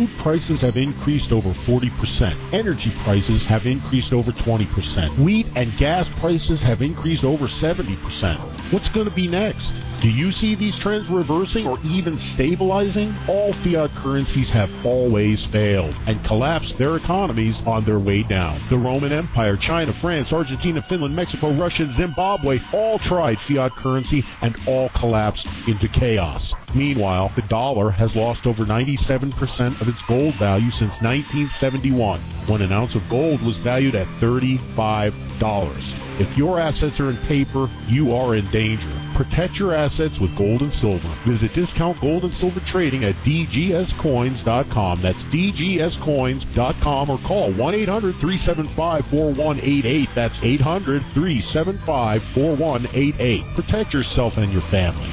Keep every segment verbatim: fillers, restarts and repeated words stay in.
Food prices have increased over forty percent. Energy prices have increased over twenty percent. Wheat and gas prices have increased over seventy percent. What's going to be next? Do you see these trends reversing or even stabilizing? All fiat currencies have always failed and collapsed their economies on their way down. The Roman Empire, China, France, Argentina, Finland, Mexico, Russia, and Zimbabwe all tried fiat currency and all collapsed into chaos. Meanwhile, the dollar has lost over ninety-seven percent of its gold value since nineteen seventy-one, when an ounce of gold was valued at thirty-five dollars. If your assets are in paper, you are in danger. Protect your assets with gold and silver. Visit Discount Gold and Silver Trading at d g s coins dot com. That's d g s coins dot com, or call one eight hundred three seven five four one eight eight. That's eight hundred three seven five four one eight eight. Protect yourself and your family.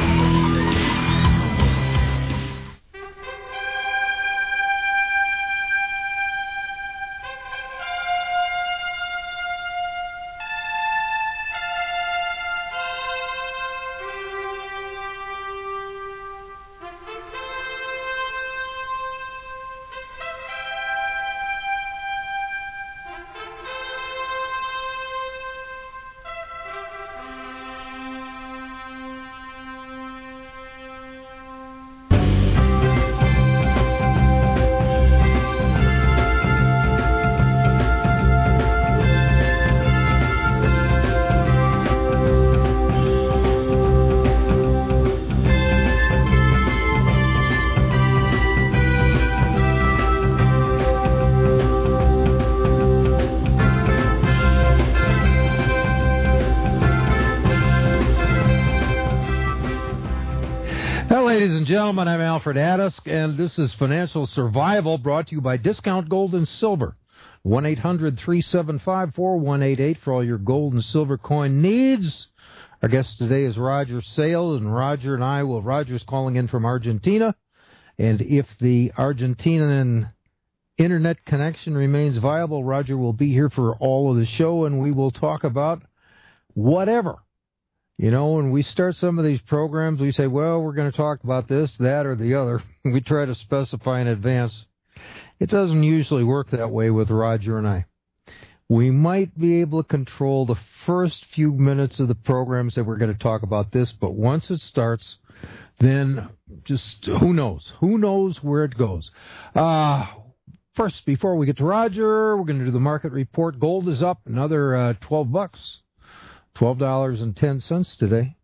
Ladies and gentlemen, I'm Alfred Addisk, and this is Financial Survival, brought to you by Discount Gold and Silver. one eight hundred three seven five four one eight eight for all your gold and silver coin needs. Our guest today is Roger Sales, and Roger and I, well, Roger's calling in from Argentina, and if the Argentinian internet connection remains viable, Roger will be here for all of the show, and we will talk about whatever. You know, when we start some of these programs, we say, well, we're going to talk about this, that, or the other. We try to specify in advance. It doesn't usually work that way with Roger and I. We might be able to control the first few minutes of the programs that we're going to talk about this, but once it starts, then just who knows? Who knows where it goes? Uh, first, before we get to Roger, we're going to do the market report. Gold is up another uh, twelve bucks. twelve dollars and ten cents today.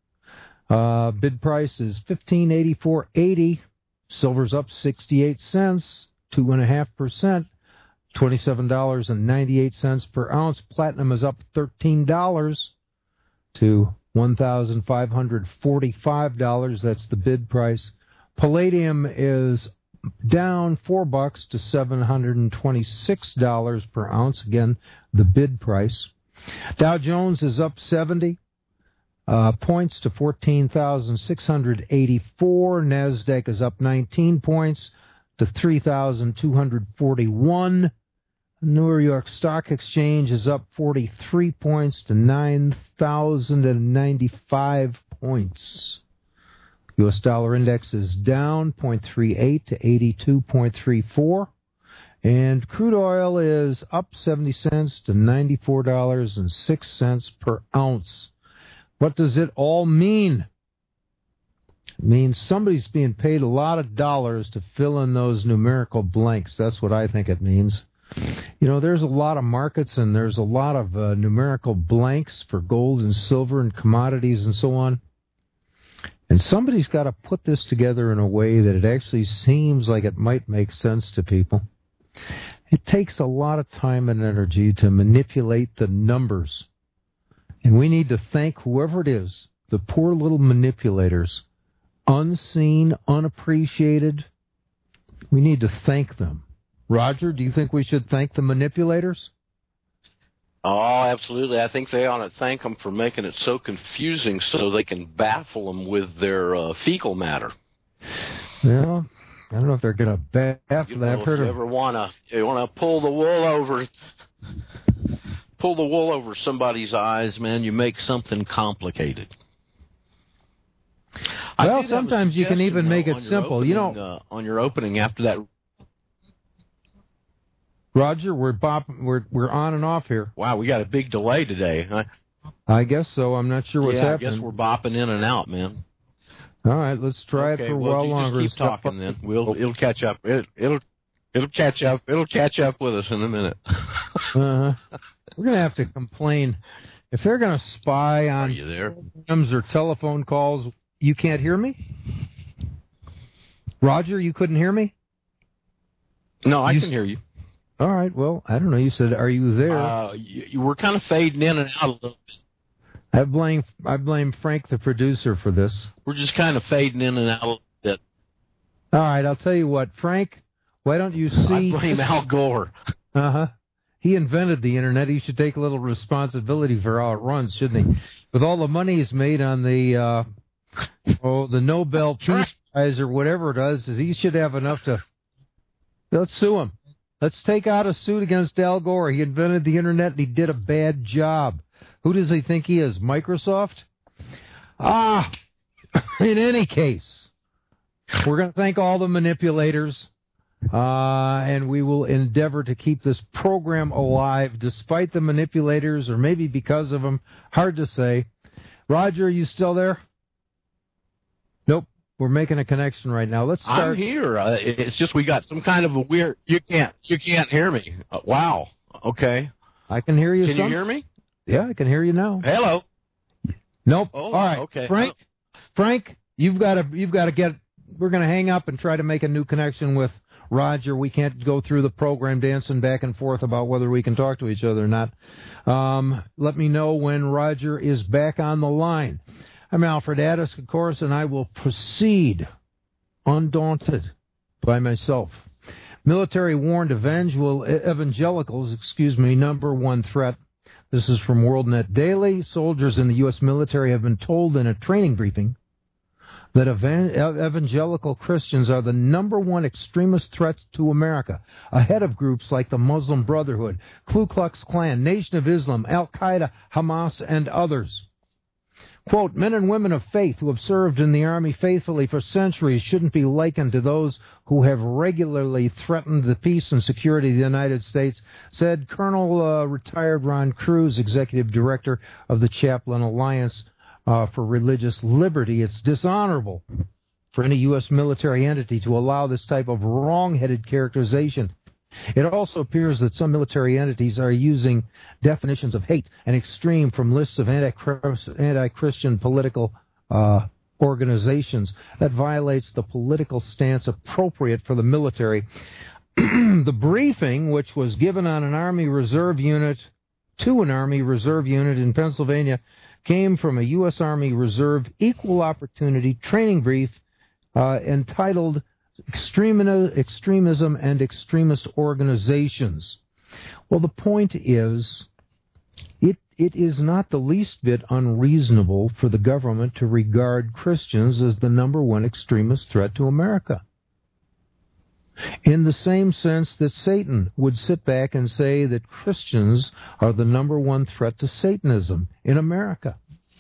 Uh, bid price is fifteen eighty-four eighty. Silver's up sixty-eight cents, two point five percent, twenty-seven dollars and ninety-eight cents per ounce. Platinum is up thirteen dollars to one thousand five hundred forty-five dollars. That's the bid price. Palladium is down four bucks to seven hundred twenty-six dollars per ounce. Again, the bid price. Dow Jones is up seventy uh, points to fourteen thousand six hundred eighty-four. NASDAQ is up nineteen points to three thousand two hundred forty-one. New York Stock Exchange is up forty-three points to nine thousand ninety-five points. U S dollar index is down zero point three eight to eighty-two point three four. And crude oil is up seventy cents to ninety-four dollars and six cents per ounce. What does it all mean? It means somebody's being paid a lot of dollars to fill in those numerical blanks. That's what I think it means. You know, there's a lot of markets and there's a lot of uh, numerical blanks for gold and silver and commodities and so on. And somebody's got to put this together in a way that it actually seems like it might make sense to people. It takes a lot of time and energy to manipulate the numbers. And we need to thank whoever it is, the poor little manipulators, unseen, unappreciated. We need to thank them. Roger, do you think we should thank the manipulators? Oh, absolutely. I think they ought to thank them for making it so confusing so they can baffle them with their uh, fecal matter. Yeah. I don't know if they're going to baff you that. know, I've heard if you of... ever want to, you want to pull the wool over, pull the wool over somebody's eyes, man. You make something complicated. Well, sometimes you can even make it simple. Opening, you know, uh, on your opening after that. Roger, we're bop, we're we're on and off here. Wow, we got a big delay today. Huh? I guess so. I'm not sure what's yeah, happening. I guess we're bopping in and out, man. All right, let's try okay, it for a well, while you longer. Just keep talking, then. We'll it'll catch up. It, it'll it'll catch up. It'll catch up with us in a minute. uh-huh. We're gonna have to complain if they're gonna spy on Are you there? programs or telephone calls. You can't hear me, Roger. You couldn't hear me. No, I you can hear you. All right. Well, I don't know. You said, "Are you there?" Uh, you, you were kind of fading in and out a little bit. I blame I blame Frank, the producer, for this. We're just kind of fading in and out a little bit. All right. I'll tell you what, Frank. Why don't you see? I blame Al Gore. Uh huh. He invented the internet. He should take a little responsibility for how it runs, shouldn't he? With all the money he's made on the uh, oh the Nobel Peace Prize or whatever it is, he should have enough to. Let's sue him. Let's take out a suit against Al Gore. He invented the internet and he did a bad job. Who does he think he is? Microsoft? Ah, in any case, we're going to thank all the manipulators, uh, and we will endeavor to keep this program alive despite the manipulators, or maybe because of them. Hard to say. Roger, are you still there? Nope. We're making a connection right now. Let's start. I'm here. Uh, it's just we got some kind of a weird. You can't. You can't hear me. Uh, wow. Okay. I can hear you. Can some. you hear me? Yeah, I can hear you now. Hello. Nope. Oh, all right. Okay. Frank. Frank, you've got to. You've got to get. We're going to hang up and try to make a new connection with Roger. We can't go through the program dancing back and forth about whether we can talk to each other or not. Um, let me know when Roger is back on the line. I'm Alfred Addis, of course, and I will proceed undaunted by myself. Military warned evangel- evangelicals, excuse me, number one threat. This is from WorldNet Daily. Soldiers in the U S military have been told in a training briefing that evan- evangelical Christians are the number one extremist threats to America, ahead of groups like the Muslim Brotherhood, Ku Klux Klan, Nation of Islam, Al-Qaeda, Hamas, and others. Quote, men and women of faith who have served in the Army faithfully for centuries shouldn't be likened to those who have regularly threatened the peace and security of the United States, said Colonel uh, retired Ron Cruz, Executive Director of the Chaplain Alliance uh, for Religious Liberty. It's dishonorable for any U S military entity to allow this type of wrong-headed characterization. It also appears that some military entities are using definitions of hate and extreme from lists of anti-Christian political uh, organizations. That violates the political stance appropriate for the military. The briefing, which was given on an Army Reserve unit, to an Army Reserve unit in Pennsylvania, came from a U S Army Reserve Equal Opportunity Training Brief uh, entitled Extremism and Extremist Organizations. Well, the point is, it it is not the least bit unreasonable for the government to regard Christians as the number one extremist threat to America. In the same sense that Satan would sit back and say that Christians are the number one threat to Satanism in America.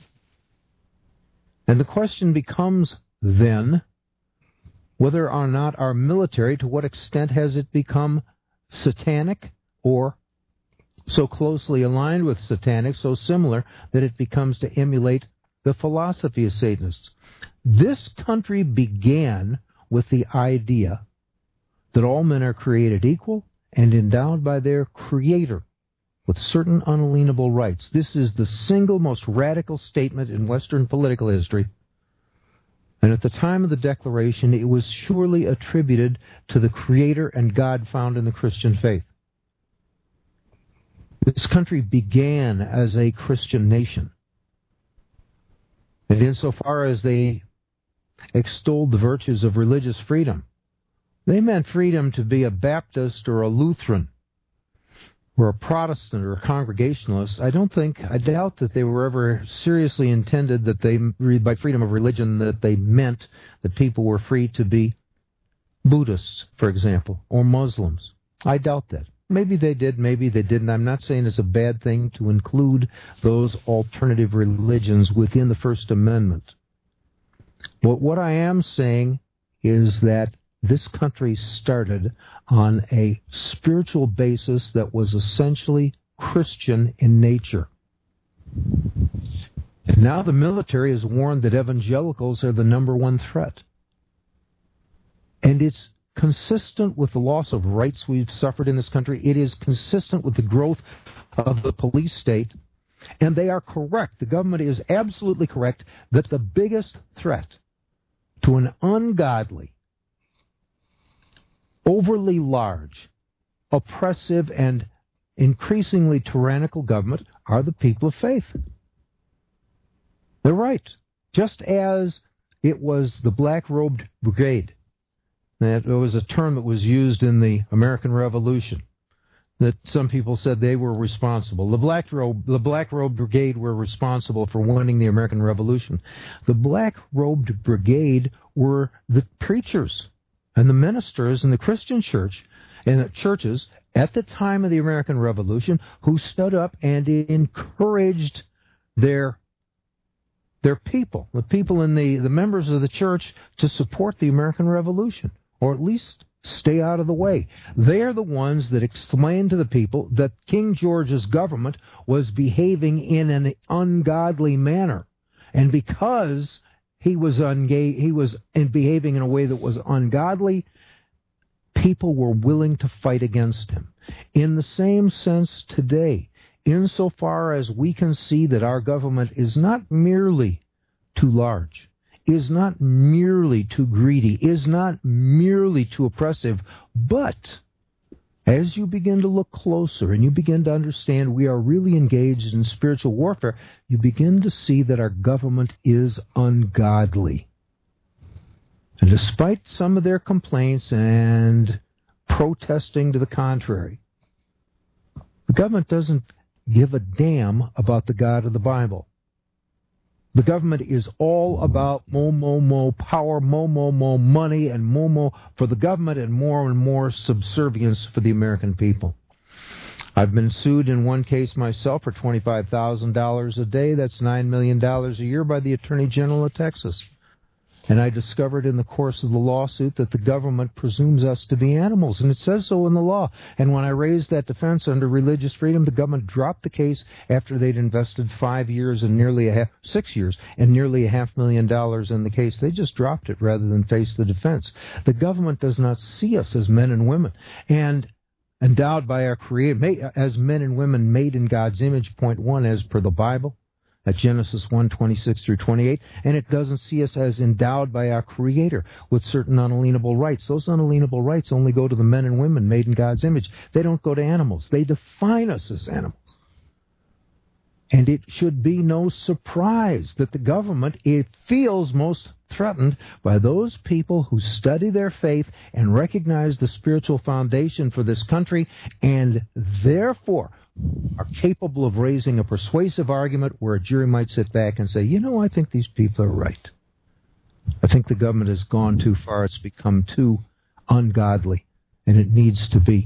And the question becomes then, whether or not our military, to what extent has it become satanic or so closely aligned with satanic, so similar that it becomes to emulate the philosophy of Satanists. This country began with the idea that all men are created equal and endowed by their Creator with certain unalienable rights. This is the single most radical statement in Western political history. And at the time of the Declaration, it was surely attributed to the Creator and God found in the Christian faith. This country began as a Christian nation. And insofar as they extolled the virtues of religious freedom, they meant freedom to be a Baptist or a Lutheran or a Protestant or a Congregationalist. I don't think, I doubt that they were ever seriously intended that they, by freedom of religion, that they meant that people were free to be Buddhists, for example, or Muslims. I doubt that. Maybe they did, maybe they didn't. I'm not saying it's a bad thing to include those alternative religions within the First Amendment. But what I am saying is that this country started on a spiritual basis that was essentially Christian in nature. And now the military has warned that evangelicals are the number one threat. And it's consistent with the loss of rights we've suffered in this country. It is consistent with the growth of the police state. And they are correct. The government is absolutely correct that the biggest threat to an ungodly, overly large, oppressive, and increasingly tyrannical government are the people of faith. They're right. Just as it was the Black-Robed Brigade, that was a term that was used in the American Revolution, that some people said they were responsible. The Black-Robe, the Black-Robed Brigade were responsible for winning the American Revolution. The Black-Robed Brigade were the preachers and the ministers in the Christian church and the churches at the time of the American Revolution who stood up and encouraged their their people, the people in the, the members of the church, to support the American Revolution, or at least stay out of the way. They are the ones that explained to the people that King George's government was behaving in an ungodly manner. And because he was unga- he was in behaving in a way that was ungodly, people were willing to fight against him. In the same sense today, insofar as we can see that our government is not merely too large, is not merely too greedy, is not merely too oppressive, but as you begin to look closer and you begin to understand we are really engaged in spiritual warfare, you begin to see that our government is ungodly. And despite some of their complaints and protesting to the contrary, the government doesn't give a damn about the God of the Bible. The government is all about mo, mo, mo, power, mo, mo, mo, money, and mo, mo for the government, and more and more subservience for the American people. I've been sued in one case myself for twenty-five thousand dollars a day. That's nine million dollars a year by the Attorney General of Texas. And I discovered in the course of the lawsuit that the government presumes us to be animals, and it says so in the law. And when I raised that defense under religious freedom, the government dropped the case after they'd invested five years and nearly a half, six years and nearly a half million dollars in the case. They just dropped it rather than face the defense. The government does not see us as men and women, and endowed by our Creator, as men and women made in God's image, point one, as per the Bible, at Genesis one, twenty-six through twenty-eight, and it doesn't see us as endowed by our Creator with certain unalienable rights. Those unalienable rights only go to the men and women made in God's image. They don't go to animals. They define us as animals. And it should be no surprise that the government, it feels most threatened by those people who study their faith and recognize the spiritual foundation for this country, and therefore are capable of raising a persuasive argument where a jury might sit back and say, you know, I think these people are right. I think the government has gone too far. It's become too ungodly, and it needs to be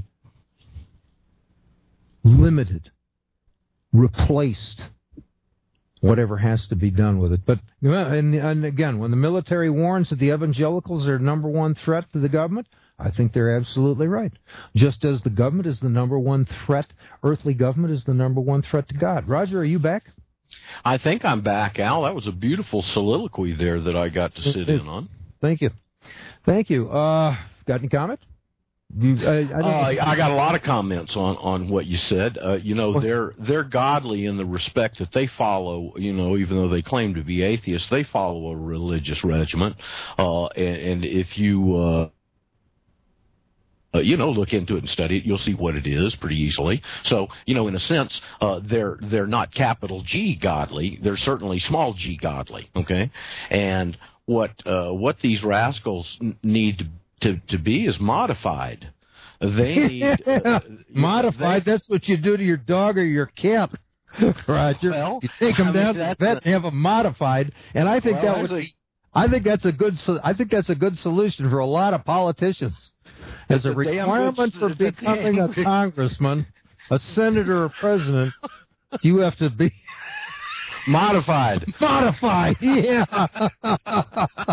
limited, replaced, whatever has to be done with it. But, and, and again, when the military warns that the evangelicals are number one threat to the government, I think they're absolutely right. Just as the government is the number one threat, earthly government is the number one threat to God. Roger, are you back? I think I'm back, Al. That was a beautiful soliloquy there that I got to sit in on. Thank you. Thank you. Uh, got any comment? You, I, I, uh, I got a lot of comments on, on what you said. Uh, you know, they're they're godly in the respect that they follow, you know, even though they claim to be atheists, they follow a religious regimen. Uh, and, and if you... Uh, Uh, you know, look into it and study it. You'll see what it is pretty easily. So, you know, in a sense, uh, they're they're not capital G godly. They're certainly small G godly. Okay, and what uh, what these rascals n- need to to be is modified. They need uh, modified. They, that's what you do to your dog or your cat, Roger. Well, you take them I down mean, to the vet and have them modified. And I think well, that would. A, I think that's a good. I think that's a good solution for a lot of politicians. As a, a requirement for becoming a congressman, a senator, or president, you have to be modified. Modified, yeah.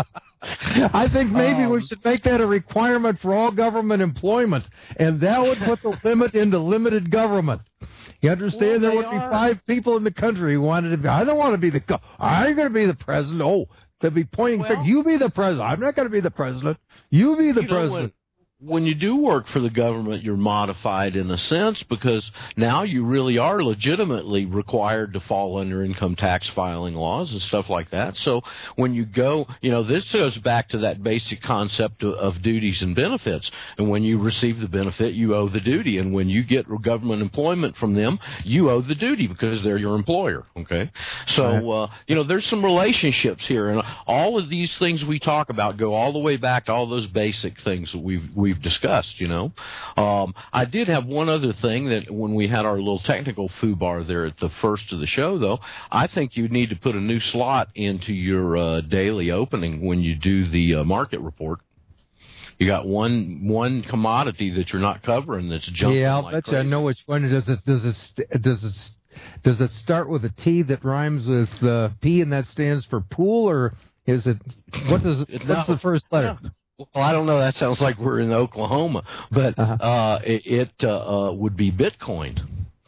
I think maybe um, we should make that a requirement for all government employment, and that would put the limit into limited government. You understand? Well, there would are. be five people in the country who wanted to be. I don't want to be the. I ain't going to be the president. Oh, they'll be pointing. Well, you be the president. I'm not going to be the president. You be the you president. When you do work for the government, you're modified in a sense because now you really are legitimately required to fall under income tax filing laws and stuff like that. So when you go, you know, this goes back to that basic concept of, of duties and benefits. And when you receive the benefit, you owe the duty. And when you get government employment from them, you owe the duty because they're your employer. Okay. So, uh, you know, there's some relationships here. And all of these things we talk about go all the way back to all those basic things that we've, we've discussed, you know. Um, I did have one other thing that when we had our little technical foobar there at the first of the show, though, I think you need to put a new slot into your uh, daily opening when you do the uh, market report. You got one one commodity that you're not covering that's jumping. Yeah, I'll like bet crazy. you I know which one. Does it does it does it does it start with a T that rhymes with uh, P and that stands for pool, or is it what does it, what's no, the first letter? No. Well, I don't know. That sounds like we're in Oklahoma, but uh-huh. uh, it, it uh, uh, would be Bitcoin.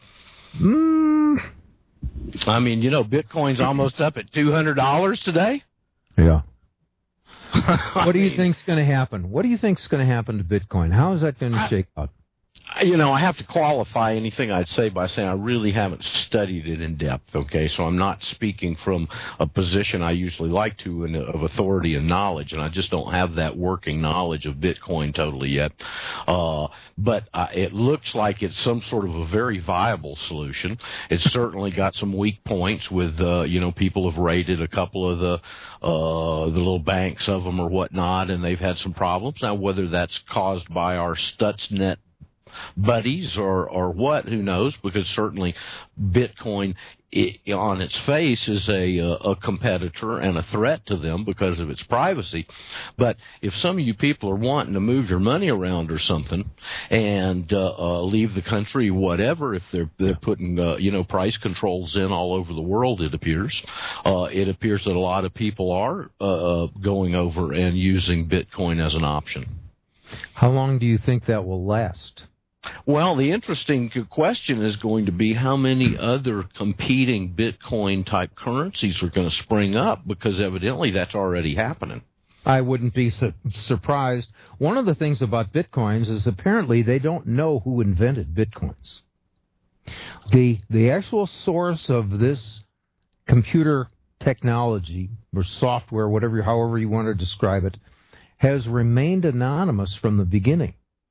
Mm. I mean, you know, Bitcoin's almost up at two hundred dollars today. Yeah. What do you mean, think's going to happen? What do you think's going to happen to Bitcoin? How is that going to shake out? You know, I have to qualify anything I'd say by saying I really haven't studied it in depth, okay? So I'm not speaking from a position I usually like to in, of authority and knowledge, and I just don't have that working knowledge of Bitcoin totally yet. Uh, but uh, it looks like it's some sort of a very viable solution. It's certainly got some weak points with, uh, you know, people have raided a couple of the, uh, the little banks of them or whatnot, and they've had some problems. Now, whether that's caused by our Stuxnet buddies or or what, who knows, because certainly Bitcoin it, on its face is a a competitor and a threat to them because of its privacy. But if some of you people are wanting to move your money around or something and uh, uh, leave the country, whatever, if they're they're putting uh, you know price controls in all over the world, it appears uh, it appears that a lot of people are uh, going over and using Bitcoin as an option. How long do you think that will last? Well, the interesting question is going to be how many other competing Bitcoin-type currencies are going to spring up, because evidently that's already happening. I wouldn't be su- surprised. One of the things about Bitcoins is apparently they don't know who invented Bitcoins. The, the actual source of this computer technology or software, whatever, however you want to describe it, has remained anonymous from the beginning.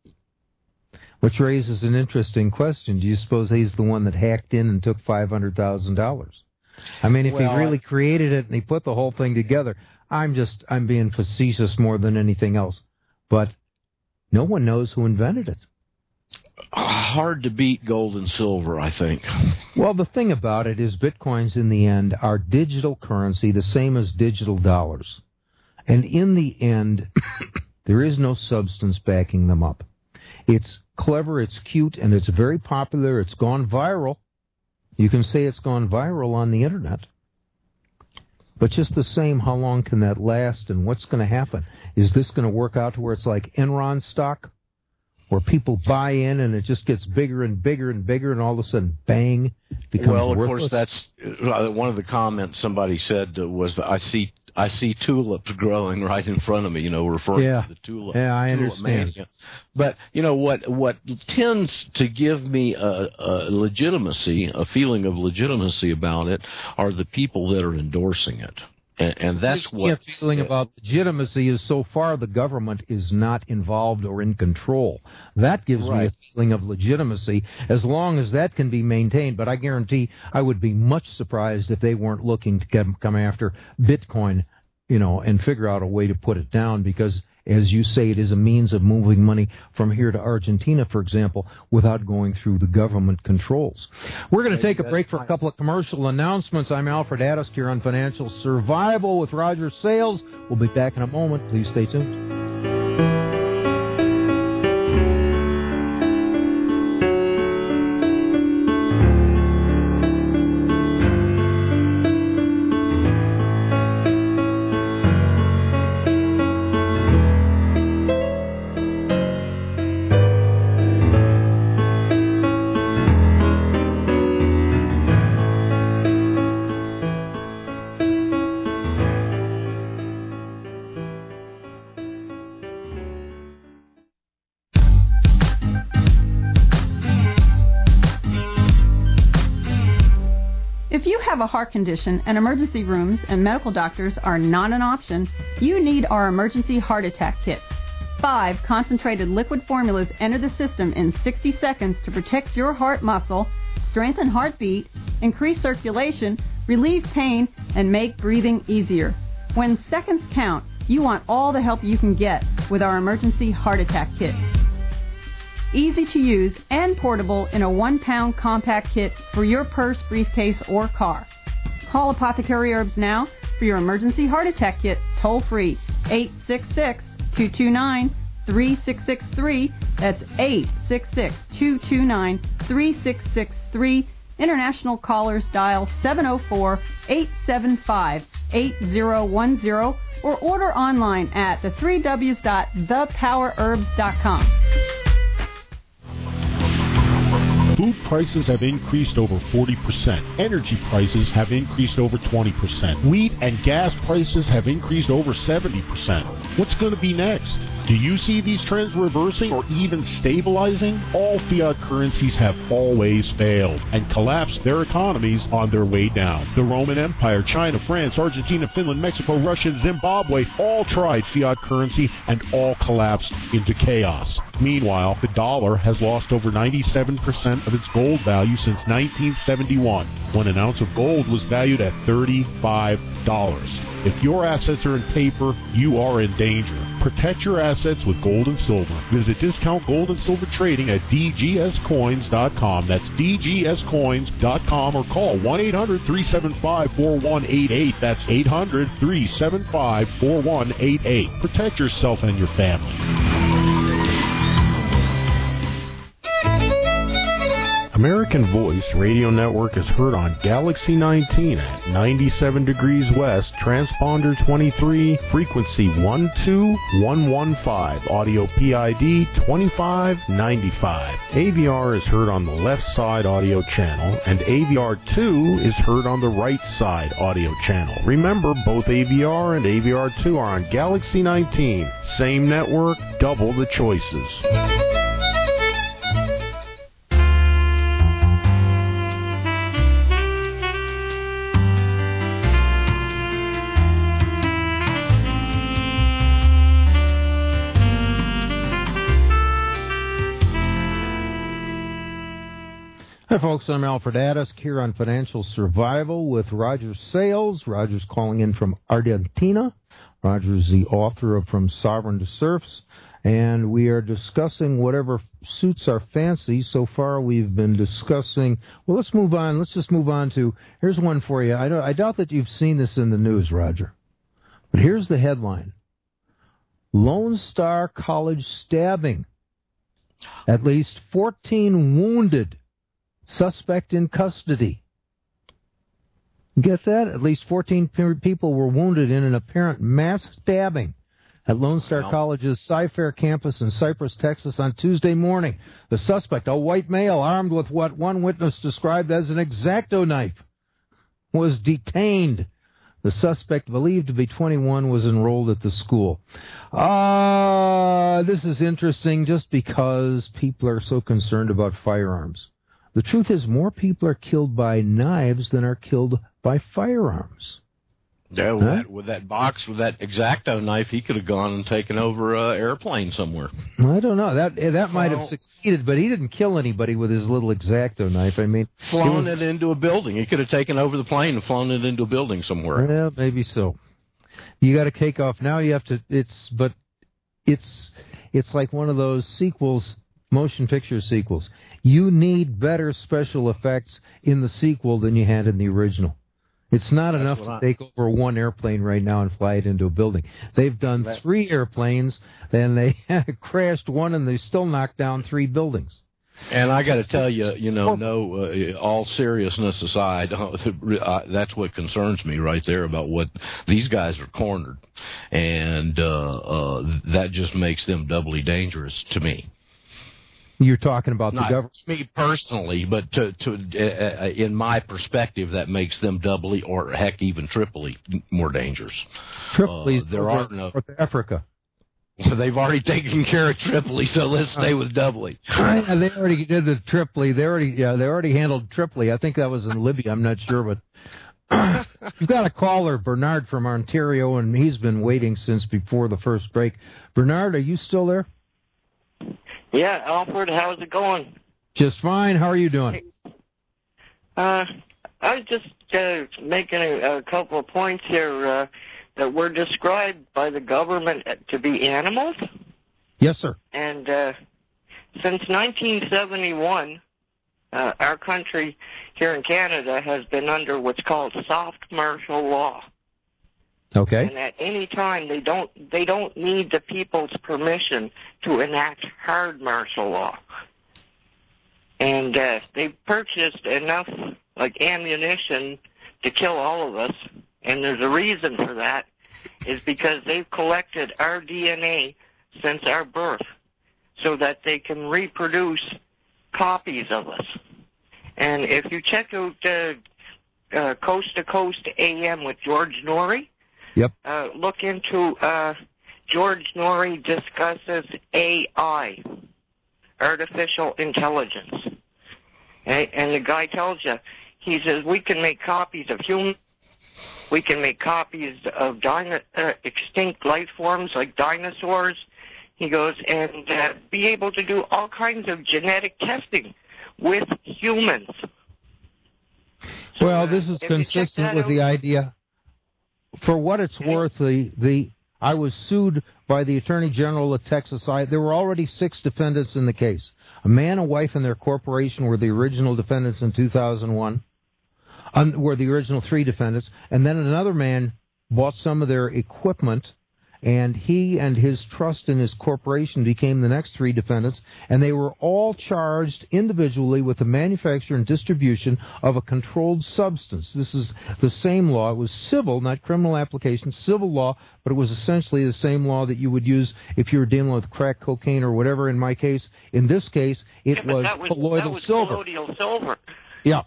Which raises an interesting question. Do you suppose he's the one that hacked in and took five hundred thousand dollars? I mean, if well, he really created it and he put the whole thing together, I'm just, I'm being facetious more than anything else. But no one knows who invented it. Hard to beat gold and silver, I think. Well, the thing about it is Bitcoins, in the end, are digital currency, the same as digital dollars. And in the end, there is no substance backing them up. It's clever, it's cute, and it's very popular. It's gone viral. You can say it's gone viral on the Internet. But just the same, how long can that last, and what's going to happen? Is this going to work out to where it's like Enron stock, where people buy in and it just gets bigger and bigger and bigger, and all of a sudden, bang, becomes well, of worthless? course, that's uh, one of the comments somebody said uh, was that I see I see tulips growing right in front of me, you know, referring yeah. to the tulip. Yeah, I tulip understand. Man. But, you know, what what tends to give me a, a legitimacy, a feeling of legitimacy about it, are the people that are endorsing it. And, and that's what... The feeling uh, about legitimacy is so far the government is not involved or in control. That gives right. me a feeling of legitimacy, as long as that can be maintained. But I guarantee I would be much surprised if they weren't looking to get, come after Bitcoin, you know, and figure out a way to put it down, because, as you say, it is a means of moving money from here to Argentina, for example, without going through the government controls. We're going to take a break for a couple of commercial announcements. I'm Alfred Addisk here on Financial Survival with Roger Sales. We'll be back in a moment. Please stay tuned. If you have a heart condition and emergency rooms and medical doctors are not an option, you need our emergency heart attack kit. Five concentrated liquid formulas enter the system in sixty seconds to protect your heart muscle, strengthen heartbeat, increase circulation, relieve pain, and make breathing easier. When seconds count, you want all the help you can get with our emergency heart attack kit. Easy to use and portable in a one-pound compact kit for your purse, briefcase, or car. Call Apothecary Herbs now for your emergency heart attack kit, toll-free, eight six six, two two nine, three six six three. That's eight six six, two two nine, three six six three. International callers dial seven oh four, eight seven five, eight oh one oh or order online at the three W's dot the power herbs dot com. Food prices have increased over forty percent. Energy prices have increased over twenty percent. Wheat and gas prices have increased over seventy percent. What's going to be next? Do you see these trends reversing or even stabilizing? All fiat currencies have always failed and collapsed their economies on their way down. The Roman Empire, China, France, Argentina, Finland, Mexico, Russia, and Zimbabwe all tried fiat currency and all collapsed into chaos. Meanwhile, the dollar has lost over ninety-seven percent of its gold value since nineteen seventy-one, when an ounce of gold was valued at thirty-five dollars. If your assets are in paper, you are in danger. Protect your assets with gold and silver. Visit Discount Gold and Silver Trading at d g s coins dot com. That's d g s coins dot com, or call one eight hundred, three seven five, four one eight eight. That's eight hundred, three seven five, four one eight eight. Protect yourself and your family. American Voice Radio Network is heard on Galaxy nineteen at ninety-seven degrees west, transponder twenty-three, frequency one two one one five, audio P I D twenty-five ninety-five. A V R is heard on the left side audio channel, and A V R two is heard on the right side audio channel. Remember, both A V R and A V R two are on Galaxy nineteen. Same network, double the choices. Hi, folks. I'm Alfred Adask here on Financial Survival with Roger Sales. Roger's calling in from Argentina. Roger's the author of From Sovereign to Serfs, and we are discussing whatever suits our fancy. So far, we've been discussing. Well, let's move on. Let's just move on to. Here's one for you. I, don't, I doubt that you've seen this in the news, Roger, but here's the headline: Lone Star College stabbing. At least fourteen wounded. Suspect in custody. Get that? At least fourteen people were wounded in an apparent mass stabbing at Lone Star wow. College's Cy-Fair campus in Cypress, Texas on Tuesday morning. The suspect, a white male armed with what one witness described as an X-Acto knife, was detained. The suspect, believed to be twenty-one, was enrolled at the school. Ah, uh, this is interesting just because people are so concerned about firearms. The truth is, more people are killed by knives than are killed by firearms. Yeah, with, huh? that, with that box, with that X-Acto knife, he could have gone and taken over an airplane somewhere. I don't know. That that might well, have succeeded, but he didn't kill anybody with his little X-Acto knife. I mean, flown it, was, it into a building. He could have taken over the plane and flown it into a building somewhere. Yeah, maybe so. You got to take off now. You have to. It's but it's it's like one of those sequels, motion picture sequels. You need better special effects in the sequel than you had in the original. It's not That's enough to I... take over one airplane right now and fly it into a building. They've done that... three airplanes, then they crashed one, and they still knocked down three buildings. And I got to tell you, you know, no, uh, all seriousness aside, uh, that's what concerns me right there about what these guys are cornered. And uh, uh, that just makes them doubly dangerous to me. You're talking about Not the government? Me personally, but to, to uh, in my perspective, that makes them doubly or, heck, even triply more dangerous. Triply uh, there are no North Africa. So they've already taken care of Tripoli, so let's stay with Doubly. And they already did the Tripoli. They already, yeah, they already handled Tripoli. I think that was in Libya. I'm not sure, but we've got a caller, Bernard from Ontario, and he's been waiting since before the first break. Bernard, are you still there? Yeah, Alfred, how's it going? Just fine. How are you doing? Uh, I was just uh, making a, a couple of points here. Uh, that were described by the government to be animals. Yes, sir. And uh, since nineteen seventy-one, uh, our country here in Canada has been under what's called soft martial law. Okay. And at any time, they don't they don't need the people's permission to enact hard martial law. And uh, they purchased enough like ammunition to kill all of us. And there's a reason for that, is because they've collected our D N A since our birth so that they can reproduce copies of us. And if you check out uh, uh, Coast to Coast A M with George Norrie, yep. uh, look into uh, George Norrie discusses A I, artificial intelligence. Okay? And the guy tells you, he says, we can make copies of humans. We can make copies of dino- uh, extinct life forms like dinosaurs. He goes, and uh, be able to do all kinds of genetic testing with humans. So, well, uh, this is consistent with out, the idea. For what it's okay. worth, the, the I was sued by the Attorney General of Texas. I, there were already six defendants in the case. A man, a wife, and their corporation were the original defendants in two thousand one. Um, were the original three defendants, and then another man bought some of their equipment, and he and his trust in his corporation became the next three defendants, and they were all charged individually with the manufacture and distribution of a controlled substance. This is the same law. It was civil, not criminal application, civil law, but it was essentially the same law that you would use if you were dealing with crack cocaine or whatever. In my case, in this case, it yeah, was, that was colloidal that was silver. Colloidal silver. Yeah.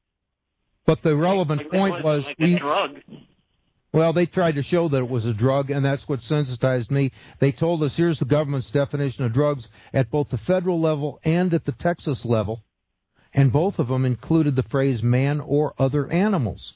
But the relevant it point was, like we, a drug. well, they tried to show that it was a drug, and that's what sensitized me. They told us, here's the government's definition of drugs at both the federal level and at the Texas level, and both of them included the phrase man or other animals.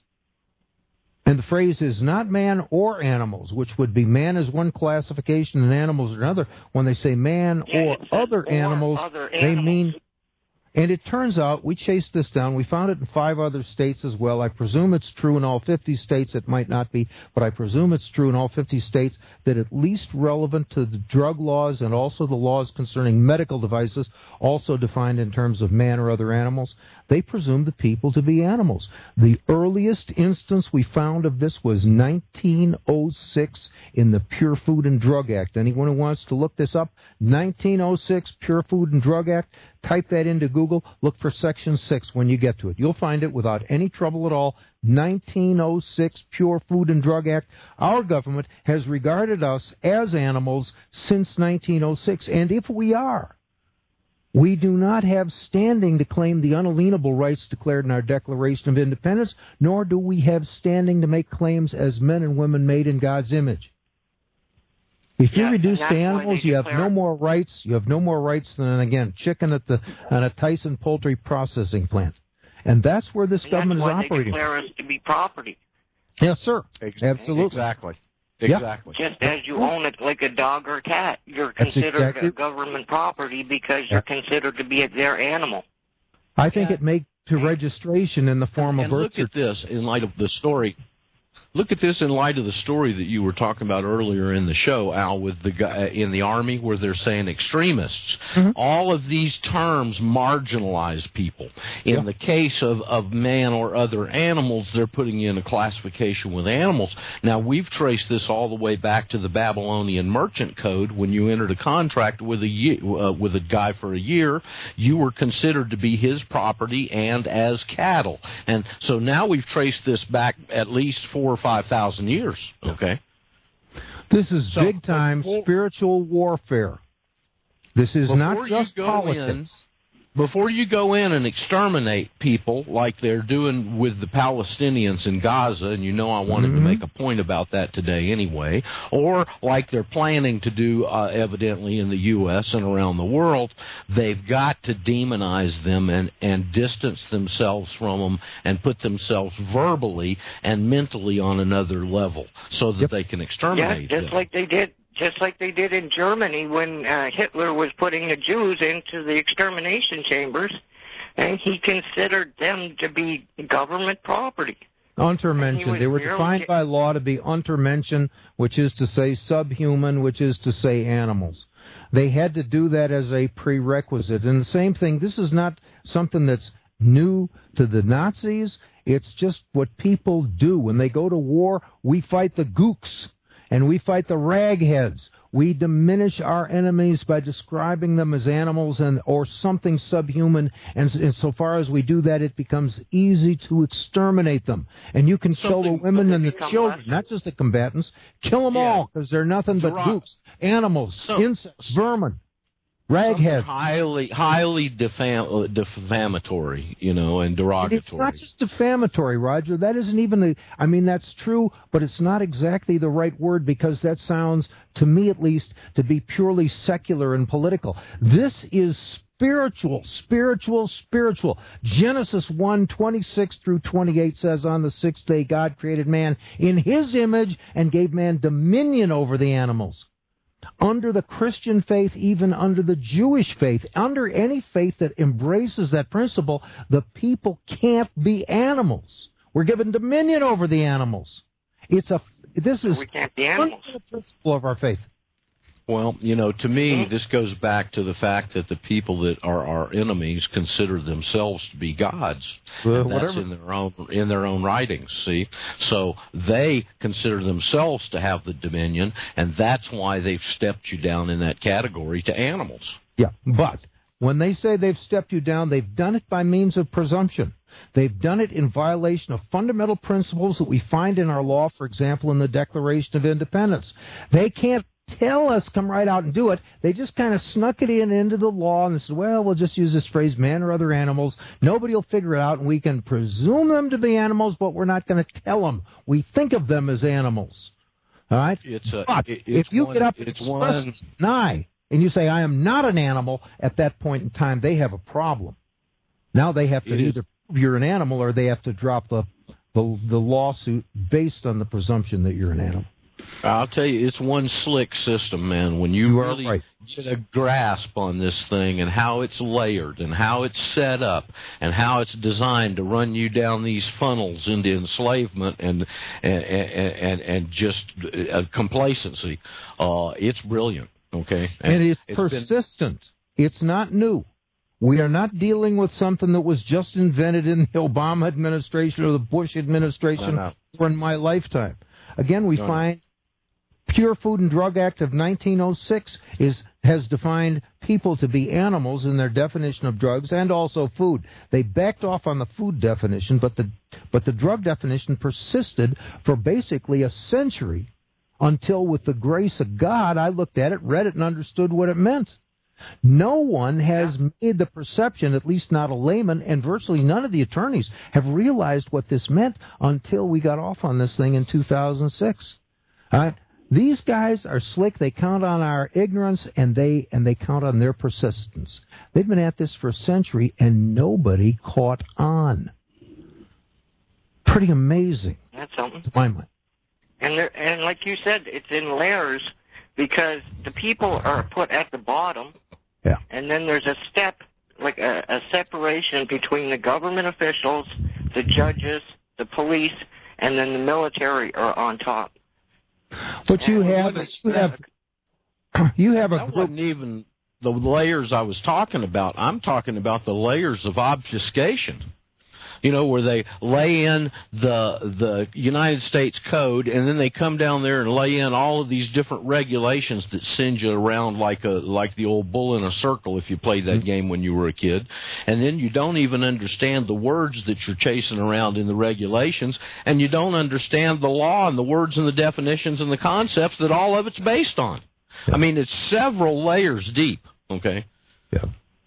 And the phrase is not man or animals, which would be man is one classification and animals are another. When they say man yeah, or other or animals, other they animals. mean... And it turns out, we chased this down, we found it in five other states as well. I presume it's true in all fifty states. It might not be, but I presume it's true in all fifty states that at least relevant to the drug laws and also the laws concerning medical devices, also defined in terms of man or other animals, they presume the people to be animals. The earliest instance we found of this was nineteen oh six in the Pure Food and Drug Act. Anyone who wants to look this up, nineteen oh six Pure Food and Drug Act, type that into Google, look for Section six when you get to it. You'll find it without any trouble at all. nineteen oh six Pure Food and Drug Act. Our government has regarded us as animals since nineteen oh six, and if we are, we do not have standing to claim the unalienable rights declared in our Declaration of Independence, nor do we have standing to make claims as men and women made in God's image. If you're Yeah, reduced and to that's why animals, they you have declare- no more rights. You have no more rights than, again, chicken at the at a Tyson poultry processing plant. And that's where this And government that's is why operating. They declare us to be property. Yes, sir. Ex- Absolutely. Exactly. Yep. Exactly. Just as you own it like a dog or cat, you're That's considered exactly- a government property because Yep. you're considered to be their animal. I think Yeah. it makes to registration in the form and of birth look at this in light of the story. Look at this in light of the story that you were talking about earlier in the show, Al, with the guy in the Army where they're saying extremists. Mm-hmm. All of these terms marginalize people. In Yeah. the case of, of man or other animals, they're putting you in a classification with animals. Now, we've traced this all the way back to the Babylonian Merchant Code. When you entered a contract with a ye- uh, with a guy for a year, you were considered to be his property and as cattle. And so now we've traced this back at least four or five thousand years. Okay. This is So, big-time before- spiritual warfare. This is not Before just you go politics. before you go in and exterminate people like they're doing with the Palestinians in Gaza, and you know I wanted mm-hmm. to make a point about that today anyway, or like they're planning to do uh, evidently in the U S and around the world, they've got to demonize them and, and distance themselves from them and put themselves verbally and mentally on another level so that yep. they can exterminate yeah, just them. like they did. Just like they did in Germany when uh, Hitler was putting the Jews into the extermination chambers, and he considered them to be government property. Untermenschen. They were defined by law to be Untermenschen, which is to say subhuman, which is to say animals. They had to do that as a prerequisite. And the same thing, this is not something that's new to the Nazis. It's just what people do. When they go to war, we fight the gooks. And we fight the ragheads. We diminish our enemies by describing them as animals and or something subhuman. And insofar as we do that, it becomes easy to exterminate them. And you can something, kill the women and the children, not just the combatants. Kill them yeah. all, because they're nothing but gooks, animals, so, insects, vermin. Raghead. Highly, highly defam- defamatory, you know, and derogatory. It's not just defamatory, Roger. That isn't even the, I mean, that's true, but it's not exactly the right word because that sounds, to me at least, to be purely secular and political. This is spiritual, spiritual, spiritual. Genesis one, twenty-six through twenty-eight says, on the sixth day God created man in his image and gave man dominion over the animals. Under the Christian faith, even under the Jewish faith, under any faith that embraces that principle, the people can't be animals. We're given dominion over the animals. It's a this is we can't be animals. The principle of our faith. Well, you know, to me, this goes back to the fact that the people that are our enemies consider themselves to be gods. Well, and that's whatever. in their own in their own writings. See, so they consider themselves to have the dominion, and that's why they've stepped you down in that category to animals. Yeah, but when they say they've stepped you down, they've done it by means of presumption. They've done it in violation of fundamental principles that we find in our law, for example, in the Declaration of Independence. They can't tell us, come right out and do it. They just kind of snuck it in into the law and said, well, we'll just use this phrase, man or other animals. Nobody will figure it out, and we can presume them to be animals, but we're not going to tell them. We think of them as animals. All right? It's a, but it, it's if you one, get up and it's express one... deny, and you say, I am not an animal, at that point in time, they have a problem. Now they have to it either is. prove you're an animal or they have to drop the, the, the lawsuit based on the presumption that you're an animal. I'll tell you, it's one slick system, man. When you, you really right. get a grasp on this thing and how it's layered and how it's set up and how it's designed to run you down these funnels into enslavement and and and, and just uh, complacency, uh, it's brilliant. Okay, and, and it's, it's persistent. Been... It's not new. We are not dealing with something that was just invented in the Obama administration or the Bush administration no, no. or in my lifetime. Again, we no, find no. Pure Food and Drug Act of nineteen oh six is has defined people to be animals in their definition of drugs and also food. They backed off on the food definition, but the but the drug definition persisted for basically a century until, with the grace of God, I looked at it, read it, and understood what it meant. No one has yeah. made the perception, at least not a layman, and virtually none of the attorneys have realized what this meant until we got off on this thing in two thousand six. All right? These guys are slick. They count on our ignorance, and they and they count on their persistence. They've been at this for a century, and nobody caught on. Pretty amazing. That's something. To my mind. And there, and like you said, it's in layers because the people are put at the bottom. Yeah. And then there's a step, like a, a separation between the government officials, the judges, the police, and then the military are on top. What you have is you have you have a that group. Wasn't even the layers I was talking about. I'm talking about the layers of obfuscation. You know, where they lay in the the United States Code, and then they come down there and lay in all of these different regulations that send you around like a like the old bull in a circle if you played that mm-hmm. game when you were a kid. And then you don't even understand the words that you're chasing around in the regulations, and you don't understand the law and the words and the definitions and the concepts that all of it's based on. Yeah. I mean, it's several layers deep, okay? Yeah.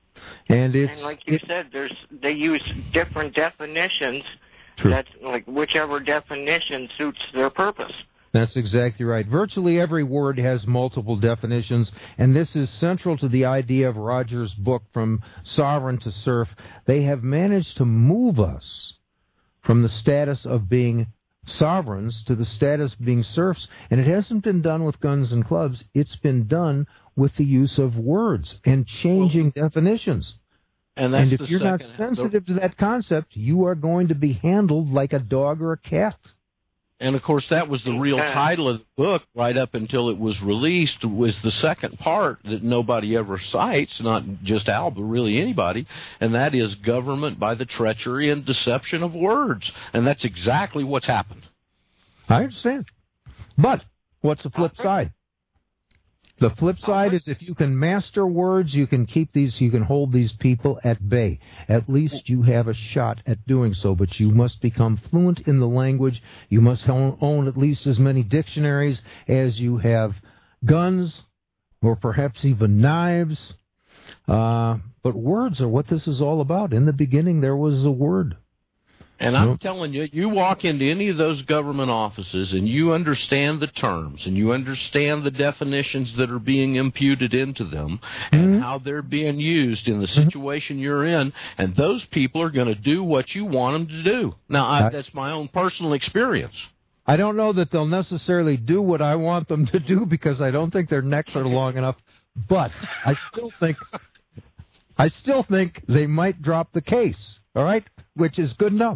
And it's and like you it, said, there's they use different definitions. True. That's like whichever definition suits their purpose. That's exactly right. Virtually every word has multiple definitions, and this is central to the idea of Roger's book, From Sovereign to Serf. They have managed to move us from the status of being sovereigns to the status of being serfs, and it hasn't been done with guns and clubs. It's been done with the use of words and changing well, definitions. And, that's and if the you're not sensitive to that concept, you are going to be handled like a dog or a cat. And, of course, that was the real title of the book right up until it was released, was the second part that nobody ever cites, not just Al, but really anybody, and that is government by the treachery and deception of words. And that's exactly what's happened. I understand. But what's the flip side? The flip side is if you can master words, you can keep these, you can hold these people at bay. At least you have a shot at doing so, but you must become fluent in the language. You must own, own at least as many dictionaries as you have guns, or perhaps even knives. Uh, but words are what this is all about. In the beginning, there was a word. And I'm telling you, you walk into any of those government offices and you understand the terms and you understand the definitions that are being imputed into them and mm-hmm. how they're being used in the situation mm-hmm. you're in, and those people are going to do what you want them to do. Now, I, that's my own personal experience. I don't know that they'll necessarily do what I want them to do because I don't think their necks are long enough, but I still think I still think they might drop the case, all right, which is good enough.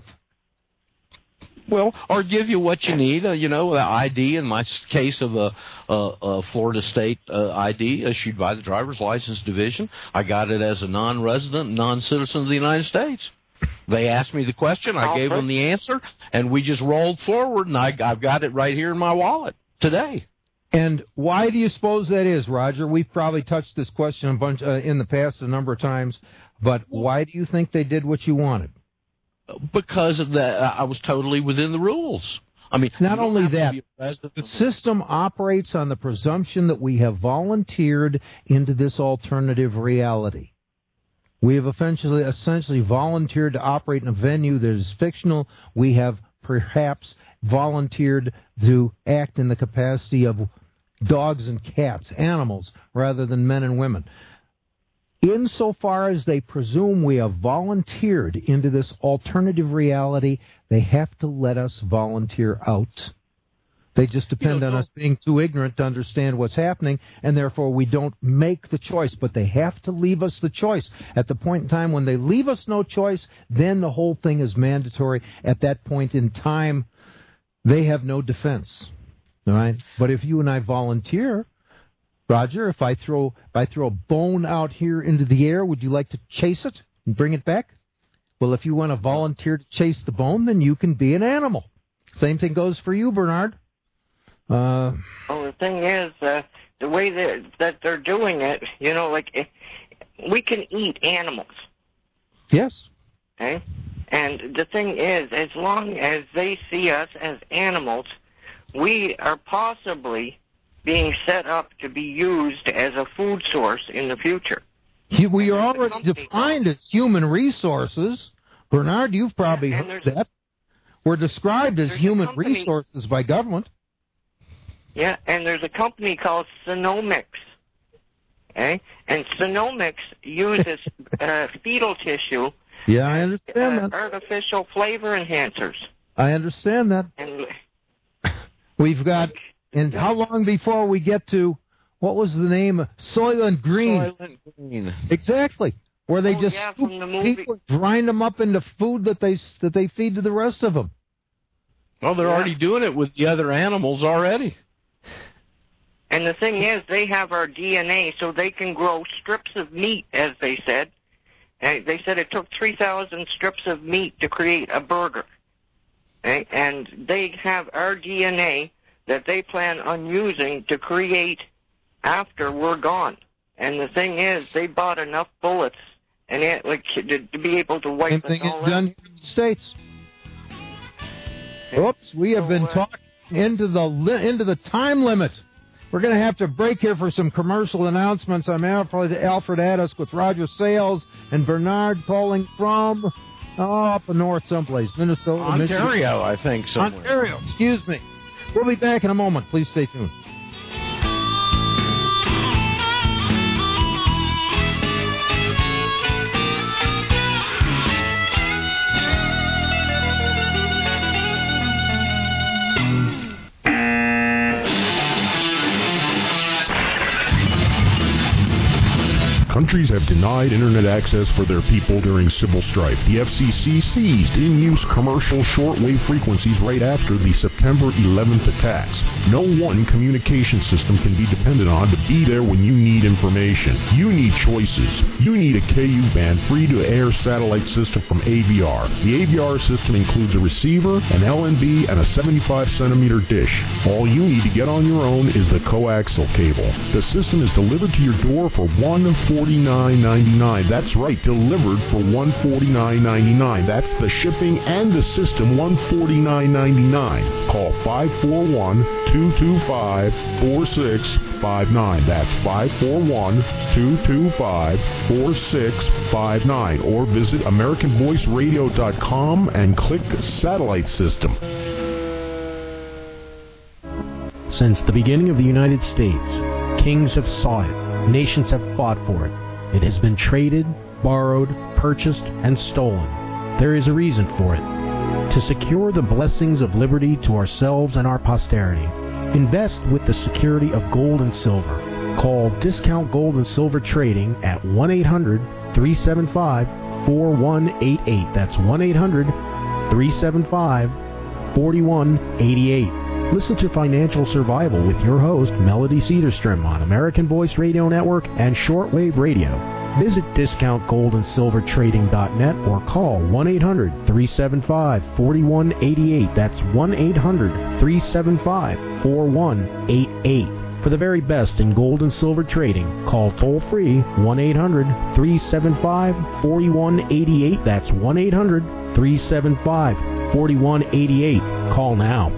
Well, or give you what you need, uh, you know, the I D, in my case of a, a, a Florida State uh, I D issued by the Driver's License Division. I got it as a non-resident, non-citizen of the United States. They asked me the question, I gave them the answer, and we just rolled forward, and I, I've got it right here in my wallet today. And why do you suppose that is, Roger? We've probably touched this question a bunch uh, in the past a number of times, but why do you think they did what you wanted? Because of that, I was totally within the rules. I mean, not only that, the system operates on the presumption that we have volunteered into this alternative reality. We have essentially, essentially volunteered to operate in a venue that is fictional. We have perhaps volunteered to act in the capacity of dogs and cats, animals, rather than men and women. Insofar as they presume we have volunteered into this alternative reality, they have to let us volunteer out. They just depend on us being too ignorant to understand what's happening, and therefore we don't make the choice. But they have to leave us the choice. At the point in time when they leave us no choice, then the whole thing is mandatory. At that point in time, they have no defense. All right? But if you and I volunteer, Roger, if I throw if I throw a bone out here into the air, would you like to chase it and bring it back? Well, if you want to volunteer to chase the bone, then you can be an animal. Same thing goes for you, Bernard. Uh, well, the thing is, uh, the way that, that they're doing it, you know, like, we can eat animals. Yes. Okay? And the thing is, as long as they see us as animals, we are possibly being set up to be used as a food source in the future. You, we are already defined as human resources. Bernard, you've probably yeah, heard that. We're described as human resources by government. Yeah, and there's a company called Synomics. Okay? And Synomics uses uh, fetal tissue. Yeah, I understand uh, that. Artificial flavor enhancers. I understand that. And we've got... And how long before we get to, what was the name? Soylent Green. Soylent Green. Exactly. Where they oh, just yeah, scoop from the movie. people, grind them up into food that they that they feed to the rest of them. Well, they're yeah. already doing it with the other animals already. And the thing is, they have our D N A, so they can grow strips of meat, as they said. And they said it took three thousand strips of meat to create a burger. Okay? And they have our D N A that they plan on using to create after we're gone. And the thing is, they bought enough bullets and it, like to, to be able to wipe Same us thing all is done out. here in the States. Oops, we have so, been uh, talked into the li- into the time limit. We're going to have to break here for some commercial announcements. I'm Alfred, Alfred Addis with Roger Sales and Bernard calling from oh, up north someplace, Minnesota. Ontario, Michigan. I think, somewhere. Ontario, excuse me. We'll be back in a moment. Please stay tuned. Countries have denied internet access for their people during civil strife. The F C C seized in-use commercial shortwave frequencies right after the September eleventh attacks. No one communication system can be depended on to be there when you need information. You need choices. You need a K U-band free-to-air satellite system from A V R. The A V R system includes a receiver, an L N B, and a seventy-five centimeter dish. All you need to get on your own is the coaxial cable. The system is delivered to your door for one hundred forty-nine ninety-nine. That's right, delivered for one hundred forty-nine ninety-nine. That's the shipping and the system, one hundred forty-nine ninety-nine. Call five four one, two two five, four six five nine. That's five four one, two two five, four six five nine. Or visit American Voice Radio dot com and click Satellite System. Since the beginning of the United States, kings have sought it, nations have fought for it. It has been traded, borrowed, purchased, and stolen. There is a reason for it. To secure the blessings of liberty to ourselves and our posterity, invest with the security of gold and silver. Call Discount Gold and Silver Trading at one eight hundred, three seven five, four one eight eight. That's one eight hundred, three seven five, four one eight eight. Listen to Financial Survival with your host, Melody Cedarstrom, on American Voice Radio Network and Shortwave Radio. Visit discount gold and silver trading dot net or call one eight hundred, three seven five, four one eight eight. That's one eight hundred, three seven five, four one eight eight. For the very best in gold and silver trading, call toll-free one eight hundred, three seven five, four one eight eight. That's one eight hundred, three seven five, four one eight eight. Call now.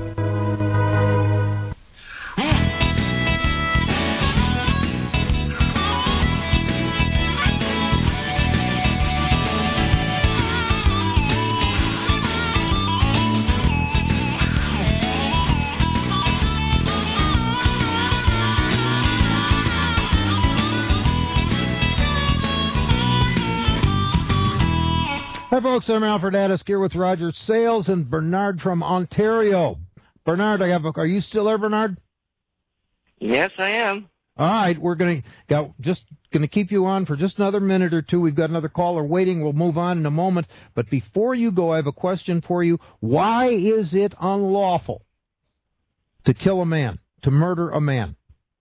Hi, folks. I'm Alfred Addis here with Roger Sales and Bernard from Ontario. Bernard, I have a, are you still there, Bernard? Yes, I am. All right, we're going to just going to keep you on for just another minute or two. We've got another caller waiting. We'll move on in a moment. But before you go, I have a question for you. Why is it unlawful to kill a man, to murder a man?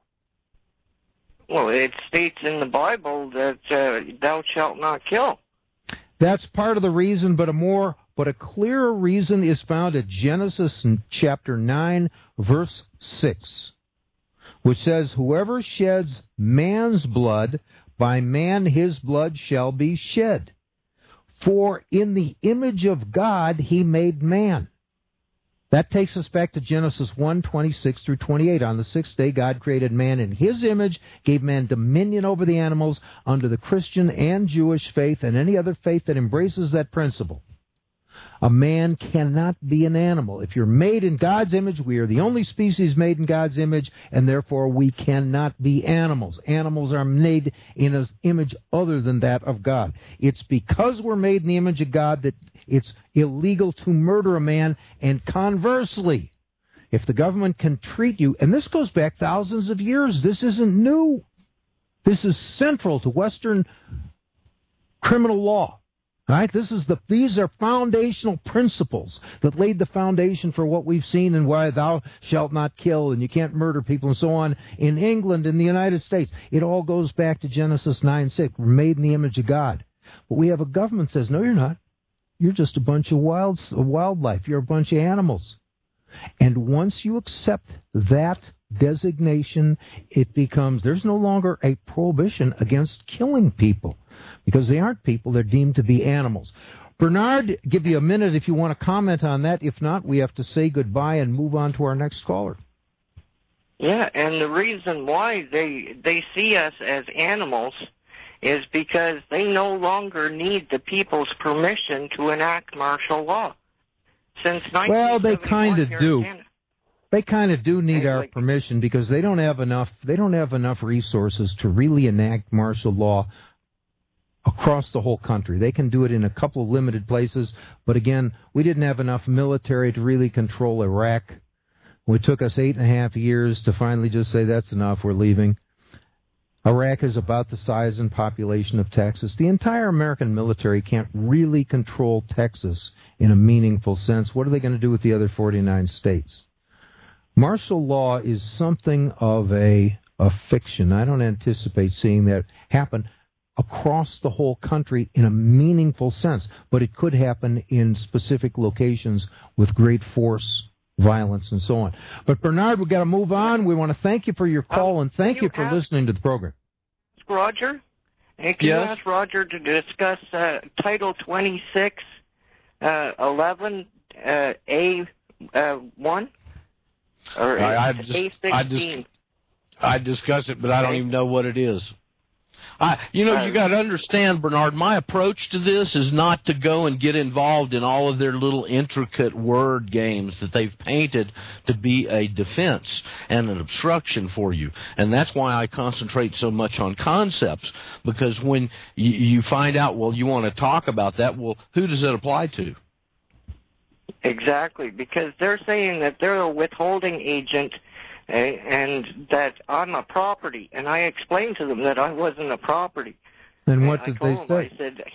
Well, it states in the Bible that uh, thou shalt not kill. That's part of the reason, but a more, but a clearer reason is found at Genesis chapter nine, verse six, which says, "Whoever sheds man's blood, by man his blood shall be shed. For in the image of God he made man." That takes us back to Genesis one, twenty-six through twenty-eight. On the sixth day, God created man in his image, gave man dominion over the animals under the Christian and Jewish faith and any other faith that embraces that principle. A man cannot be an animal. If you're made in God's image, we are the only species made in God's image, and therefore we cannot be animals. Animals are made in an image other than that of God. It's because we're made in the image of God that it's illegal to murder a man, and conversely, if the government can treat you, and this goes back thousands of years, this isn't new. This is central to Western criminal law. Right? This is the these are foundational principles that laid the foundation for what we've seen and why thou shalt not kill and you can't murder people and so on in England, in the United States. It all goes back to Genesis nine six. We're made in the image of God. But we have a government that says, no, you're not. You're just a bunch of wild wildlife. You're a bunch of animals. And once you accept that designation, it becomes, there's no longer a prohibition against killing people. Because they aren't people, they're deemed to be animals. Bernard, give you a minute if you want to comment on that. If not, we have to say goodbye and move on to our next caller. Yeah, and the reason why they they see us as animals is because they no longer need the people's permission to enact martial law. Since Well, they kind of do. They kind of do need Hey, our like- permission because they don't have enough. They don't have enough resources to really enact martial law across the whole country. They can do it in a couple of limited places, but again, we didn't have enough military to really control Iraq. It took us eight and a half years to finally just say that's enough, we're leaving. Iraq is about the size and population of Texas. The entire American military can't really control Texas in a meaningful sense. What are they going to do with the other forty-nine states? Martial law is something of a, a fiction. I don't anticipate seeing that happen across the whole country in a meaningful sense, but it could happen in specific locations with great force, violence, and so on. But Bernard, we've got to move on. We want to thank you for your call, and thank you you for ask- listening to the program. Roger? And can Yes? you ask Roger to discuss uh, Title twenty-six, uh, eleven, uh, A uh, one? Or I- I A just- sixteen? I just- I discuss it, but I don't even know what it is. I, you know, you Uh, got to understand, Bernard, my approach to this is not to go and get involved in all of their little intricate word games that they've painted to be a defense and an obstruction for you. And that's why I concentrate so much on concepts, because when you, you find out, well, you want to talk about that, well, who does it apply to? Exactly, because they're saying that they're a withholding agent uh, and that I'm a property. And I explained to them that I wasn't a property. And what I did told they them, say? I said,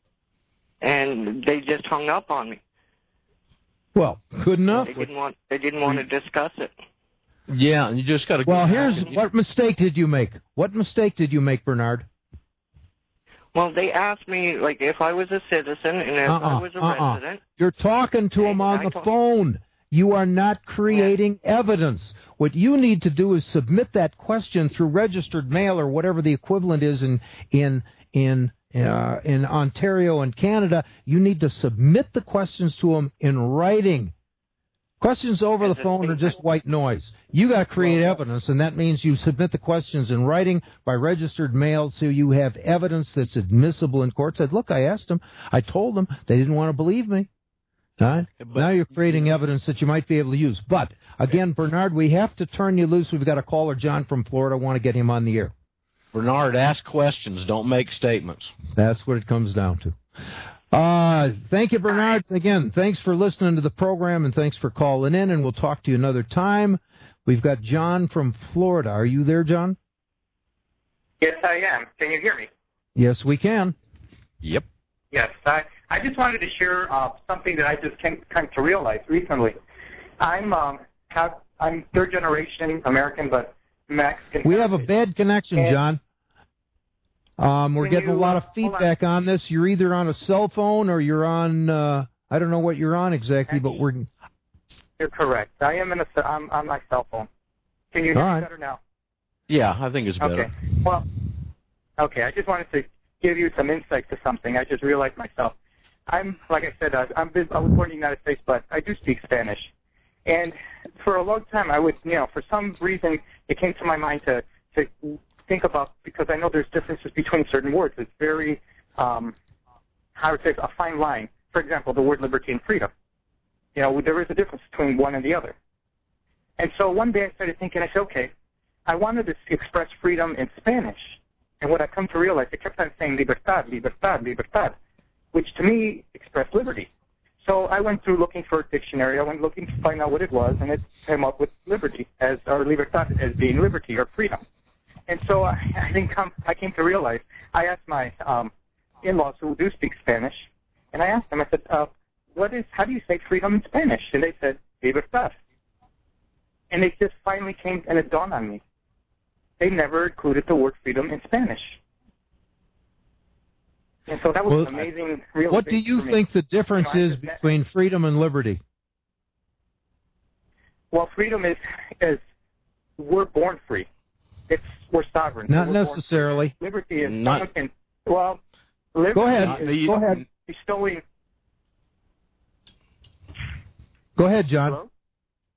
and they just hung up on me. Well, good enough. They didn't want. They didn't want to discuss it. Yeah, and you just got to. Well, here's what mistake did you make? What mistake did you make, Bernard? Well, they asked me like if I was a citizen and if Uh-uh, I was a uh-uh. resident. You're talking to Hey, them on I the told- phone. You are not creating evidence. What you need to do is submit that question through registered mail or whatever the equivalent is in in in uh, in Ontario and Canada. You need to submit the questions to them in writing. Questions over the phone are just white noise. You got to create evidence, and that means you submit the questions in writing by registered mail, so you have evidence that's admissible in court. Said, look, I asked them, I told them, they didn't want to believe me. All right? But- Now you're creating evidence that you might be able to use. But again, Bernard, we have to turn you loose. We've got a caller, John from Florida. I want to get him on the air. Bernard, ask questions, don't make statements. That's what it comes down to. Uh, thank you, Bernard. Again, thanks for listening to the program, and thanks for calling in, and we'll talk to you another time. We've got John from Florida. Are you there, John? Yes, I am. Can you hear me? Yes, we can. Yep. Yes. I, I just wanted to share uh, something that I just came, came to realize recently. I'm um, have, I'm third generation American, but Mexican. We have a bad connection, And- John. Um, we're Can getting a you, lot uh, of hold on. feedback on this. You're either on a cell phone or you're on, uh, I don't know what you're on exactly, but we're... You're correct. I am in a, I'm on my cell phone. Can you hear All me right. better now? Yeah, I think it's better. Okay. Well, okay. I just wanted to give you some insight to something. I just realized myself. I'm, like I said, I, I'm, I was born in the United States, but I do speak Spanish. And for a long time, I would, you know, for some reason, it came to my mind to, to think about, because I know there's differences between certain words. It's very, um, how would say, a fine line. For example, the word liberty and freedom. You know, there is a difference between one and the other. And so one day I started thinking, I said, okay, I wanted to express freedom in Spanish. And what I come to realize, I kept on saying libertad, libertad, libertad, which to me expressed liberty. So I went through looking for a dictionary. I went looking to find out what it was, and it came up with liberty as, or libertad as being liberty or freedom. And so I, I think I'm, I came to realize, I asked my um, in-laws who do speak Spanish, and I asked them, I said, uh, what is, how do you say freedom in Spanish? And they said, libertad. And it just finally came, and it dawned on me. They never included the word freedom in Spanish. And so that was Well, an amazing realization. What do you for me. think the difference You know, I is just met- between freedom and liberty? Well, freedom is, is we're born free. It's we're sovereign. Not We're born necessarily. free. Liberty is Not- someone can, well, liberty Go ahead. is You- Go ahead. bestowing. Go ahead, John. Hello?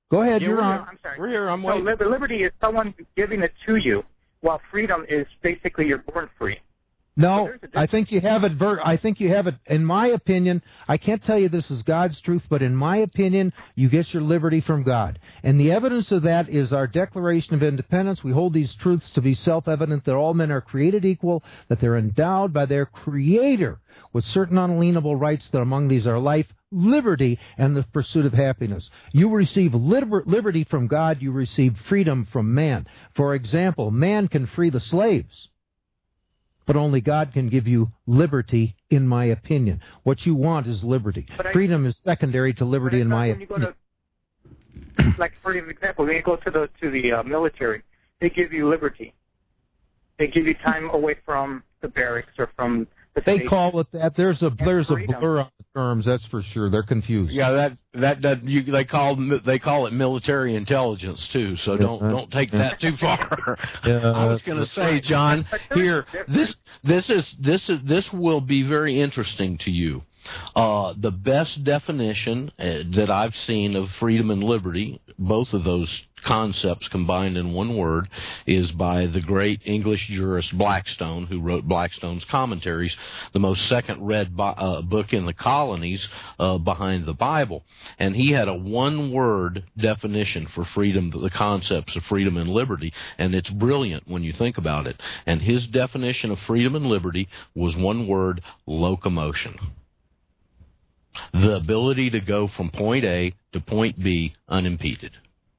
Go ahead, Yeah, you're we're on. here. I'm sorry. We're here. I'm So waiting. li- liberty is someone giving it to you, while freedom is basically you're born free. No, So there's a I think you have it. Ver- I think you have it. In my opinion, I can't tell you this is God's truth, but in my opinion, you get your liberty from God. And the evidence of that is our Declaration of Independence. We hold these truths to be self-evident that all men are created equal, that they're endowed by their Creator with certain unalienable rights, that among these are life, liberty, and the pursuit of happiness. You receive liber- liberty from God, you receive freedom from man. For example, man can free the slaves, but only God can give you liberty, in my opinion. What you want is liberty. I, Freedom is secondary to liberty, in my when you opinion. go to, like for example, when you go to the to the uh, military, they give you liberty. They give you time away from the barracks or from the They station. call it that. There's a there's a freedom. blur on the terms. That's for sure. They're confused. Yeah, that that that you, they call they call it military intelligence too. So don't Yeah. don't take that too far. Yeah, I was going to say, John, here this this is this is this will be very interesting to you. Uh, the best definition uh, that I've seen of freedom and liberty, both of those concepts combined in one word, is by the great English jurist Blackstone, who wrote Blackstone's Commentaries, the most second-read bo- uh, book in the colonies uh, behind the Bible. And he had a one-word definition for freedom, the concepts of freedom and liberty, and it's brilliant when you think about it. And his definition of freedom and liberty was one word: locomotion. The ability to go from point A to point B unimpeded.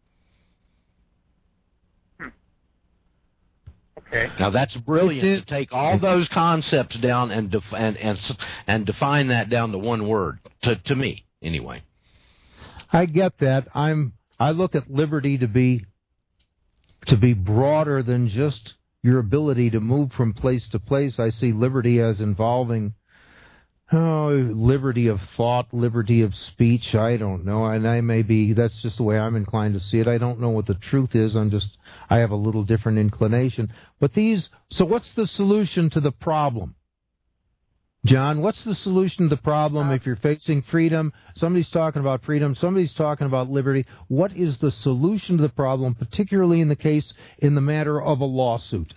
Okay. Now that's brilliant to take all those concepts down and def- and and and define that down to one word. To to me, anyway. I get that. I'm. I look at liberty to be to be broader than just your ability to move from place to place. I see liberty as involving oh, liberty of thought, liberty of speech. I don't know, and I may be. That's just the way I'm inclined to see it. I don't know what the truth is. I'm just. I have a little different inclination. But these. So, what's the solution to the problem? John, what's the solution to the problem if you're facing freedom? Somebody's talking about freedom. Somebody's talking about liberty. What is the solution to the problem, particularly in the case, in the matter of a lawsuit?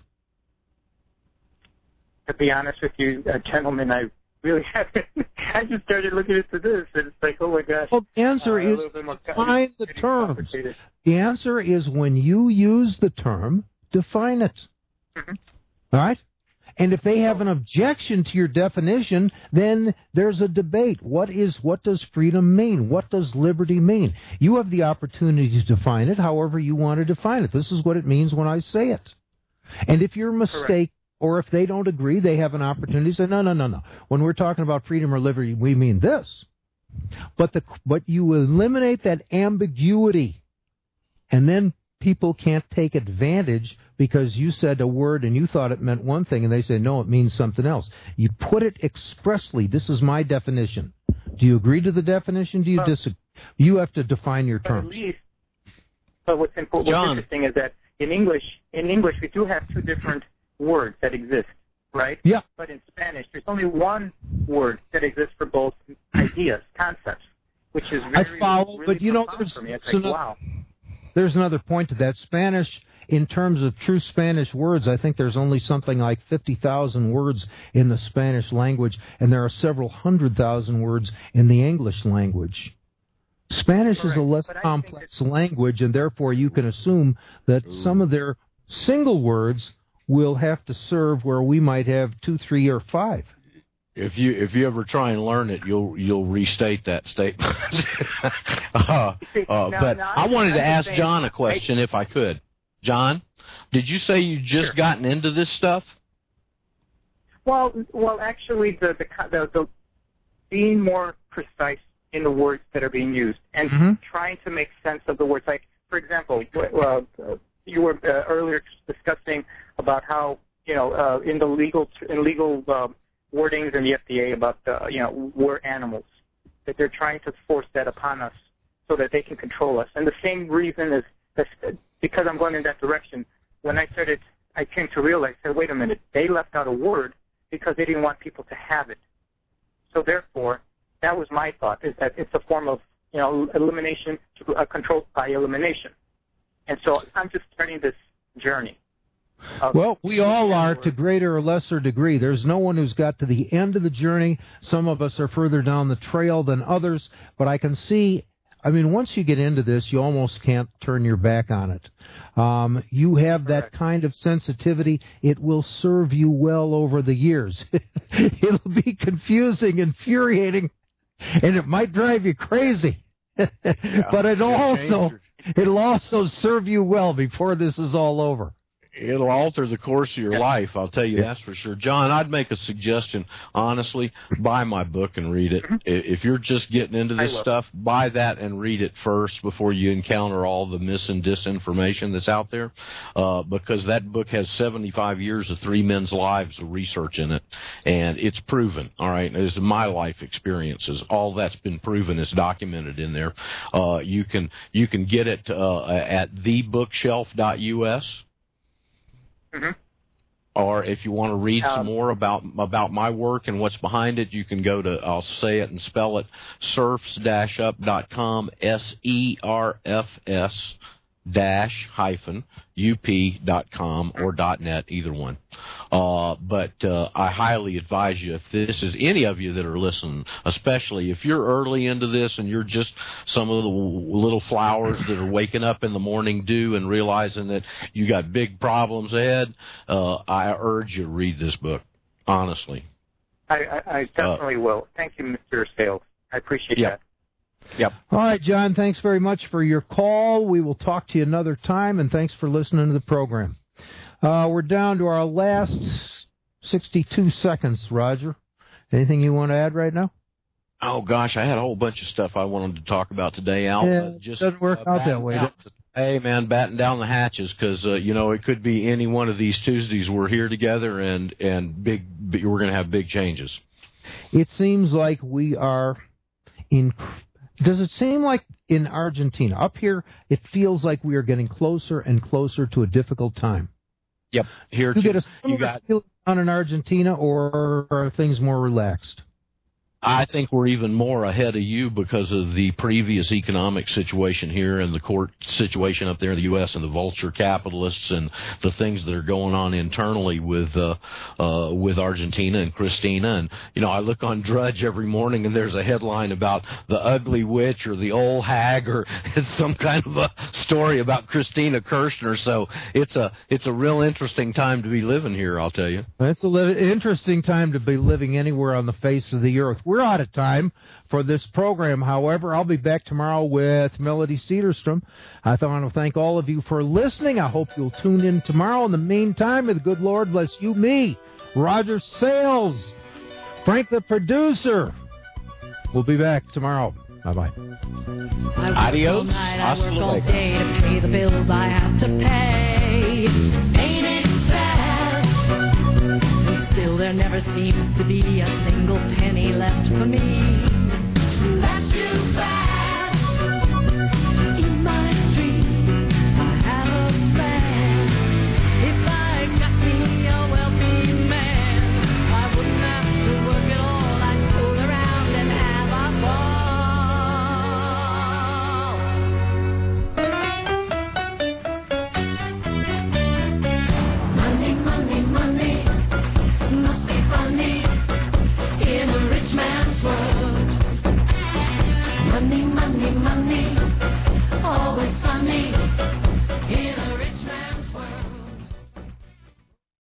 To be honest with you, uh, gentlemen, I really haven't. I just started looking into this, and it's like, oh my gosh. Well, the answer uh, a is little bit more define the pretty terms. complicated. The answer is when you use the term, define it. Mhm. All right? And if they have an objection to your definition, then there's a debate. What is what does freedom mean? What does liberty mean? You have the opportunity to define it however you want to define it. This is what it means when I say it. And if you're mistake or if they don't agree, they have an opportunity to say, no, no, no, no. When we're talking about freedom or liberty, we mean this. But the but you eliminate that ambiguity, and then people can't take advantage because you said a word and you thought it meant one thing, and they say, no, it means something else. You put it expressly. This is my definition. Do you agree to the definition? Do you Well, disagree? You have to define your But at terms. least, but what's important, John. what's interesting is that in English, in English, we do have two different words that exist, right? Yeah. But in Spanish, there's only one word that exists for both ideas, concepts, which is I very, follow, really but you know, profound there's, for me. It's so like, no- wow. there's another point to that. Spanish, in terms of true Spanish words, I think there's only something like fifty thousand words in the Spanish language, and there are several hundred thousand words in the English language. Spanish is a Correct. less But I think complex language, and therefore you can assume that some of their single words will have to serve where we might have two, three, or five. If you if you ever try and learn it, you'll you'll restate that statement. uh, See, uh, now- but now I I'm- wanted to I'm ask saying- John a question, if I could. John, did you say you just Sure. gotten into this stuff? Well, well, actually, the the, the the being more precise in the words that are being used and Mhm. trying to make sense of the words. Like, for example, uh, you were uh, earlier discussing about how you know uh, in the legal in legal uh, wordings in the F D A about uh, you know we're animals, that they're trying to force that upon us so that they can control us. And the same reason is that because I'm going in that direction. When I started, I came to realize, said, wait a minute, they left out a word because they didn't want people to have it. So therefore, that was my thought, is that it's a form of you know, elimination to uh, control by elimination. And so I'm just starting this journey. Well, we all are to greater or lesser degree. There's no one who's got to the end of the journey. Some of us are further down the trail than others, but I can see, I mean, once you get into this, you almost can't turn your back on it. Um, you have that kind of sensitivity. It will serve you well over the years. It'll be confusing, infuriating, and it might drive you crazy. Yeah, but it'll also, it'll also serve you well before this is all over. It'll alter the course of your life, I'll tell you that's for sure. John, I'd make a suggestion, honestly, buy my book and read it. If you're just getting into this stuff, buy that and read it first before you encounter all the mis and disinformation that's out there, uh, because that book has seventy-five years of three men's lives of research in it, and it's proven, all right? It's my life experiences. All that's been proven is documented in there. Uh, you can you can get it uh, at the bookshelf dot U S. Mm-hmm. Or if you want to read um, some more about about my work and what's behind it, you can go to, I'll say it and spell it, serfs dash up dot com, S E R F S dash hyphen U P dot com or dot net, either one. Uh, but uh, I highly advise you, if this is any of you that are listening, especially if you're early into this and you're just some of the little flowers that are waking up in the morning dew and realizing that you got big problems ahead, uh, I urge you to read this book, honestly. I, I, I definitely uh, will. Thank you, Mister Sales. I appreciate yeah. that. Yep. All right, John, thanks very much for your call. We will talk to you another time, and thanks for listening to the program. Uh, we're down to our last sixty-two seconds, Roger. Anything you want to add right now? Oh, gosh, I had a whole bunch of stuff I wanted to talk about today, Al. Yeah, uh, just, it doesn't work uh, out that way. Out. Hey, man, batten down the hatches because, uh, you know, it could be any one of these Tuesdays we're here together and, and big, big we're going to have big changes. It seems like we are in... Does it seem like in Argentina, up here, it feels like we are getting closer and closer to a difficult time? Yep. Here, you too, get a similar you got feeling down in Argentina, or are things more relaxed? I think we're even more ahead of you because of the previous economic situation here and the court situation up there in the U S and the vulture capitalists and the things that are going on internally with uh, uh, with Argentina and Cristina. And, you know, I look on Drudge every morning and there's a headline about the ugly witch or the old hag or some kind of a story about Cristina Kirchner. So it's a, it's a real interesting time to be living here, I'll tell you. It's an li- interesting time to be living anywhere on the face of the earth. We're out of time for this program. However, I'll be back tomorrow with Melody Cedarstrom. I want to thank all of you for listening. I hope you'll tune in tomorrow. In the meantime, may the good Lord bless you, me, Roger Sales, Frank the producer. We'll be back tomorrow. Bye-bye. Adios. I work all day to pay the bills I have to pay. Ain't it sad? And still there never seems to be a single penny left for me. That's too bad.